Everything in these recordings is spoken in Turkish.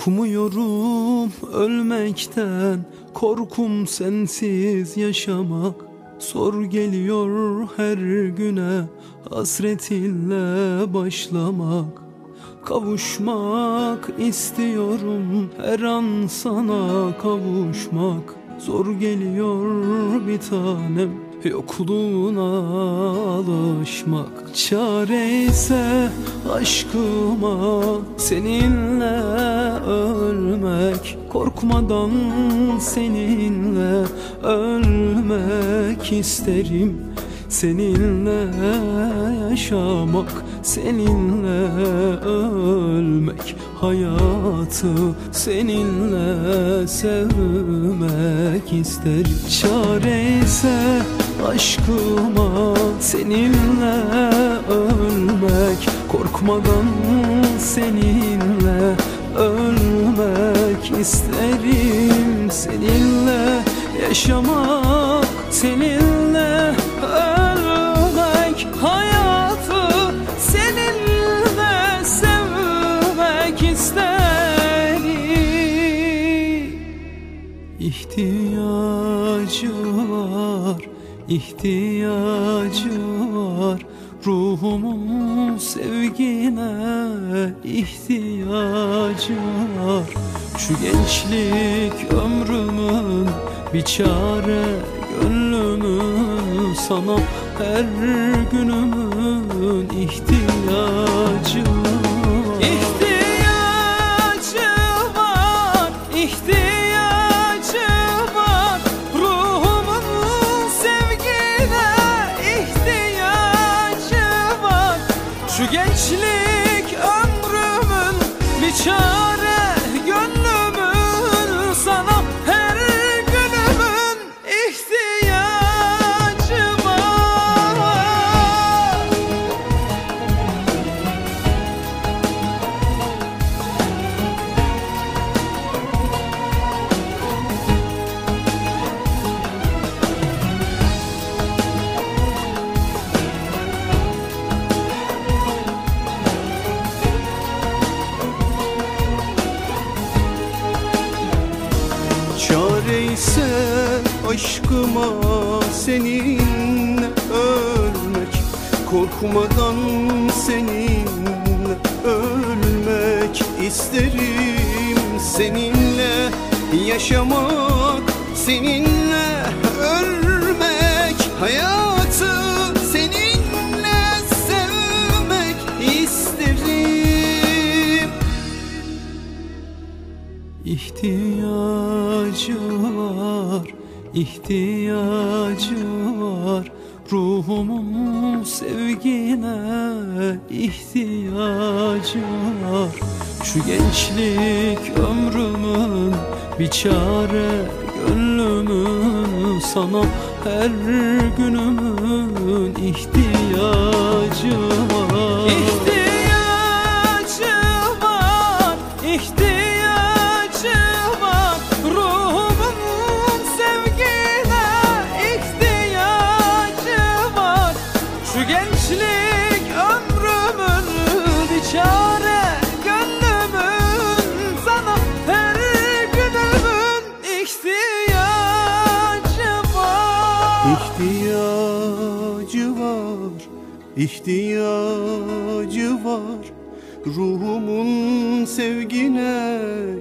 Korkmuyorum ölmekten, korkum sensiz yaşamak. Zor geliyor her güne, hasretinle başlamak. Kavuşmak istiyorum, her an sana kavuşmak. Zor geliyor bir tanem, yokluğuna alışmak. Çare ise aşkıma seninle ölmek. Korkmadan seninle ölmek isterim. Seninle yaşamak, seninle ölmek. Hayatı seninle sevmek isterim. Çare ise aşkıma seninle ölmek. Korkmadan seninle ölmek isterim. Seninle yaşamak, seninle ölmek. Hayatı seninle sevmek isterim. İhtiyacı var, ihtiyacı var. Ruhumun sevgine ihtiyacı var. Şu gençlik ömrümün bir çare, gönlümün sana her günümün ihtiyacı var. İhtiyacı var, ihtiyacı var. Ruhumun sevgine ihtiyacı var. Şu gençlik ömrümün bir çare, gönlümün sana her günümün ihtiyacı var. Çare ise aşkıma seninle ölmek. Korkmadan seninle ölmek isterim. Seninle yaşamak, seninle ölmek. Hayatı seninle sevmek isterim. İhtiyacı var, ihtiyacı var. Ruhumun sevgine ihtiyacı var. Şu gençlik ömrümün bir çare, gönlümün sana her günümün ihtiyacı var. İhtiyacı var, ihtiyacı var. Ruhumun sevgine ihtiyacı var. Şu gençlik ömrümün bir çare, gönlümün sana her günümün ihtiyacı var. İhtiyacı var, ihtiyacı var. Ruhumun sevgine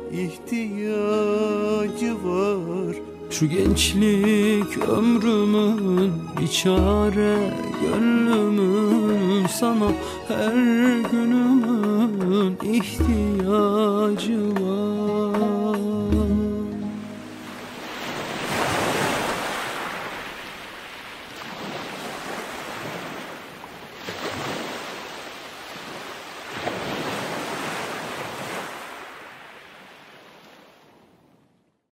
ihtiyacı var. Şu gençlik ömrümün bir çare, gönlümün sana her günümün ihtiyacı var.